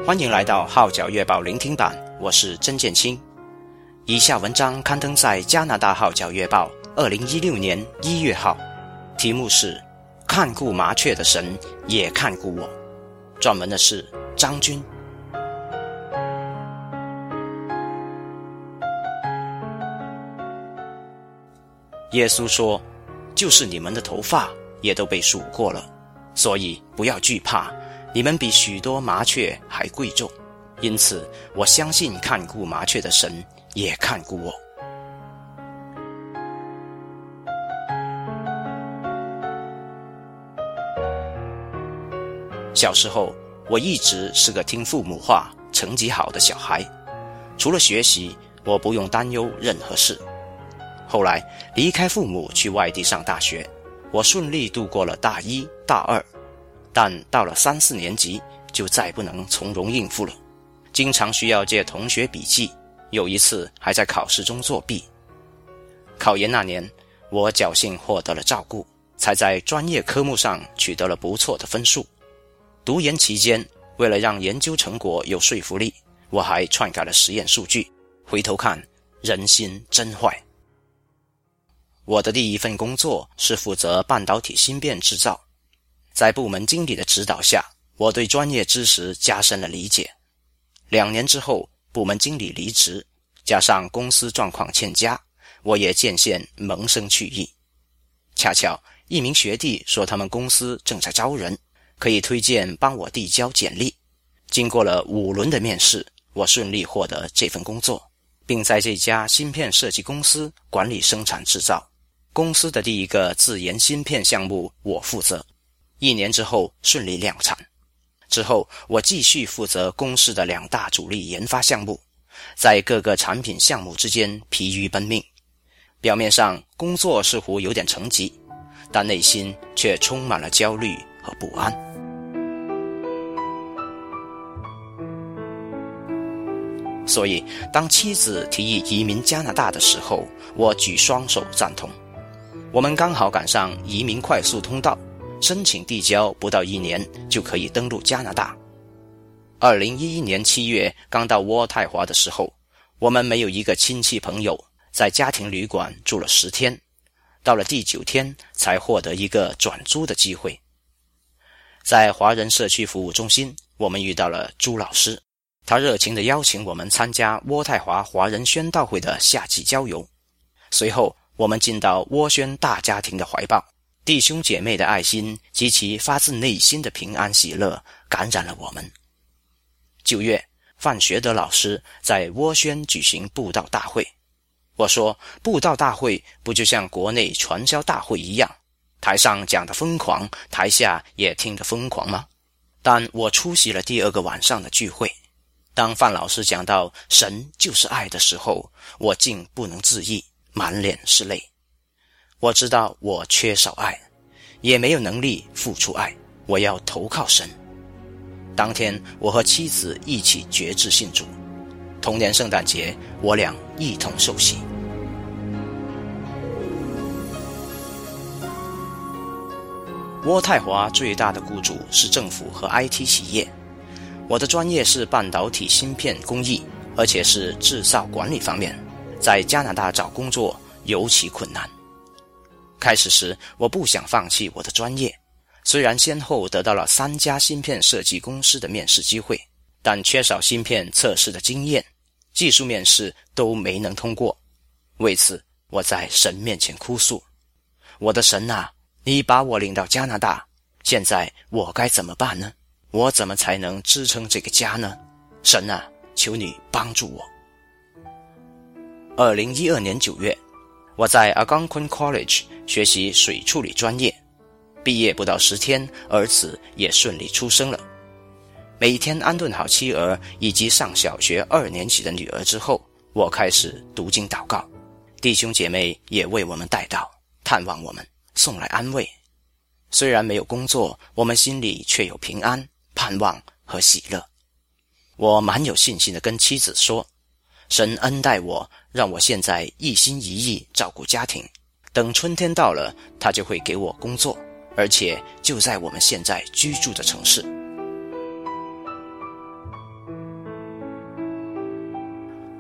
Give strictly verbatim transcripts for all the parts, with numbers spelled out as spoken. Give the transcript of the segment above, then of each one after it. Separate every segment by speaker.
Speaker 1: 欢迎来到号角月报聆听版，我是曾建清。以下文章刊登在加拿大号角月报二零一六年一月号，题目是看顾麻雀的神也看顾我，撰文的是张军。耶稣说，就是你们的头发也都被数过了，所以不要惧怕，你们比许多麻雀还贵重。因此我相信看顾麻雀的神也看顾我。小时候我一直是个听父母话成绩好的小孩，除了学习我不用担忧任何事。后来离开父母去外地上大学，我顺利度过了大一大二，但到了三四年级就再不能从容应付了，经常需要借同学笔记，有一次还在考试中作弊。考研那年我侥幸获得了照顾，才在专业科目上取得了不错的分数。读研期间，为了让研究成果有说服力，我还篡改了实验数据，回头看，人心真坏。我的第一份工作是负责半导体芯片制造，在部门经理的指导下，我对专业知识加深了理解。两年之后，部门经理离职，加上公司状况欠佳，我也渐渐萌生去意。恰巧一名学弟说他们公司正在招人，可以推荐帮我递交简历。经过了五轮的面试，我顺利获得这份工作，并在这家芯片设计公司管理生产制造。公司的第一个自研芯片项目我负责，一年之后顺利量产。之后我继续负责公司的两大主力研发项目，在各个产品项目之间疲于奔命。表面上工作似乎有点成绩，但内心却充满了焦虑和不安。所以当妻子提议移民加拿大的时候，我举双手赞同。我们刚好赶上移民快速通道，申请递交不到一年就可以登陆加拿大。二零一一年七月刚到渥太华的时候，我们没有一个亲戚朋友，在家庭旅馆住了十天，到了第九天才获得一个转租的机会。在华人社区服务中心，我们遇到了朱老师，他热情地邀请我们参加渥太华华人宣道会的夏季郊游。随后我们进到渥宣大家庭的怀抱，弟兄姐妹的爱心及其发自内心的平安喜乐感染了我们。九月，范学德老师在渥宣举行布道大会。我说，布道大会不就像国内传销大会一样，台上讲得疯狂，台下也听得疯狂吗？但我出席了第二个晚上的聚会，当范老师讲到神就是爱的时候，我竟不能自抑，满脸是泪。我知道我缺少爱，也没有能力付出爱，我要投靠神。当天我和妻子一起决志信主，同年圣诞节我俩一同受洗。渥太华最大的雇主是政府和 I T 企业，我的专业是半导体芯片工艺，而且是制造管理方面，在加拿大找工作尤其困难。开始时我不想放弃我的专业，虽然先后得到了三家芯片设计公司的面试机会，但缺少芯片测试的经验，技术面试都没能通过。为此我在神面前哭诉，我的神啊，你把我领到加拿大，现在我该怎么办呢？我怎么才能支撑这个家呢？神啊，求你帮助我。二零一二年九月，我在 Algonquin College 学习水处理专业，毕业不到十天，儿子也顺利出生了。每天安顿好妻儿以及上小学二年级的女儿之后，我开始读经祷告，弟兄姐妹也为我们代祷，探望我们，送来安慰。虽然没有工作，我们心里却有平安、盼望和喜乐。我蛮有信心地跟妻子说，神恩待我，让我现在一心一意照顾家庭，等春天到了，他就会给我工作，而且就在我们现在居住的城市。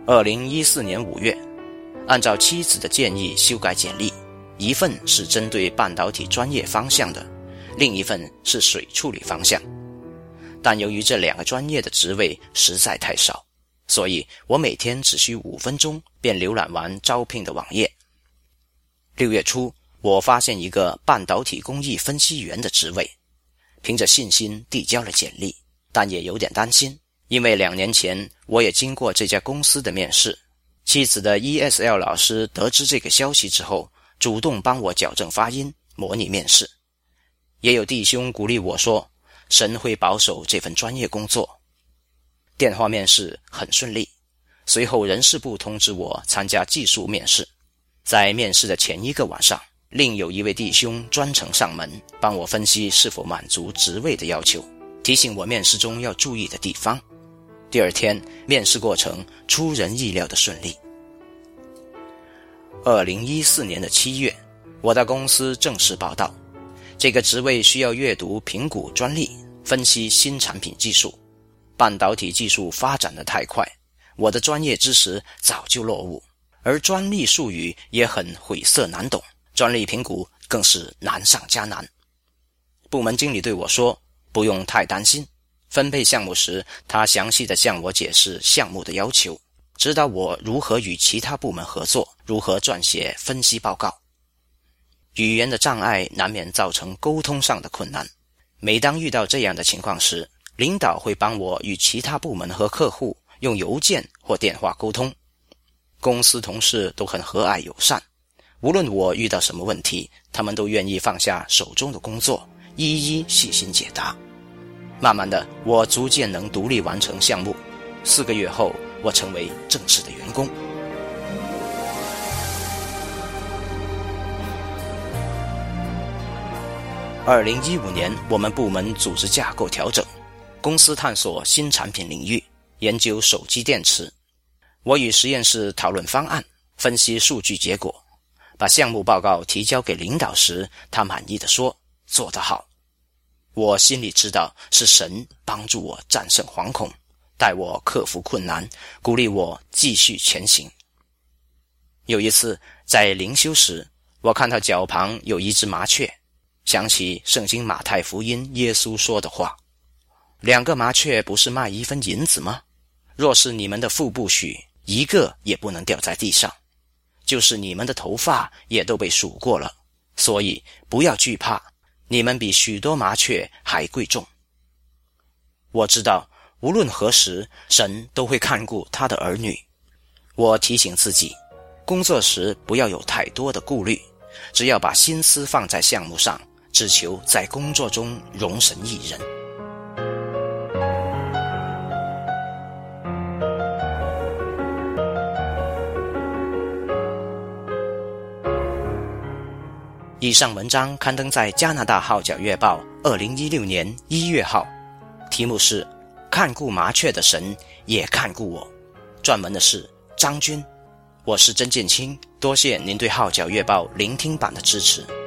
Speaker 1: 二零一四年五月，按照妻子的建议修改简历，一份是针对半导体专业方向的，另一份是水处理方向。但由于这两个专业的职位实在太少，所以我每天只需五分钟便浏览完招聘的网页。六月初，我发现一个半导体工艺分析员的职位，凭着信心递交了简历，但也有点担心，因为两年前我也经过这家公司的面试。妻子的 E S L 老师得知这个消息之后，主动帮我矫正发音，模拟面试。也有弟兄鼓励我说，神会保守这份专业工作。电话面试很顺利，随后人事部通知我参加技术面试。在面试的前一个晚上，另有一位弟兄专程上门帮我分析是否满足职位的要求，提醒我面试中要注意的地方。第二天，面试过程出人意料的顺利。二零一四年的七月，我到公司正式报道，这个职位需要阅读评估专利，分析新产品技术。半导体技术发展得太快，我的专业知识早就落伍，而专利术语也很晦涩难懂，专利评估更是难上加难。部门经理对我说，不用太担心，分配项目时他详细地向我解释项目的要求，指导我如何与其他部门合作，如何撰写分析报告。语言的障碍难免造成沟通上的困难，每当遇到这样的情况时，领导会帮我与其他部门和客户用邮件或电话沟通。公司同事都很和蔼友善，无论我遇到什么问题，他们都愿意放下手中的工作，一一细心解答。慢慢的，我逐渐能独立完成项目。四个月后，我成为正式的员工。二零一五年，我们部门组织架构调整，公司探索新产品领域，研究手机电池。我与实验室讨论方案，分析数据结果，把项目报告提交给领导时，他满意地说，做得好。我心里知道是神帮助我战胜惶恐，带我克服困难，鼓励我继续前行。有一次在灵修时，我看到脚旁有一只麻雀，想起圣经马太福音耶稣说的话，两个麻雀不是卖一分银子吗？若是你们的腹部许，一个也不能掉在地上，就是你们的头发也都被数过了，所以不要惧怕，你们比许多麻雀还贵重。我知道无论何时，神都会看顾他的儿女。我提醒自己，工作时不要有太多的顾虑，只要把心思放在项目上，只求在工作中容神一人。以上文章刊登在加拿大号角月报二零一六年一月号，题目是看顾麻雀的神也看顾我，撰文的是张军。我是曾建清，多谢您对号角月报聆听版的支持。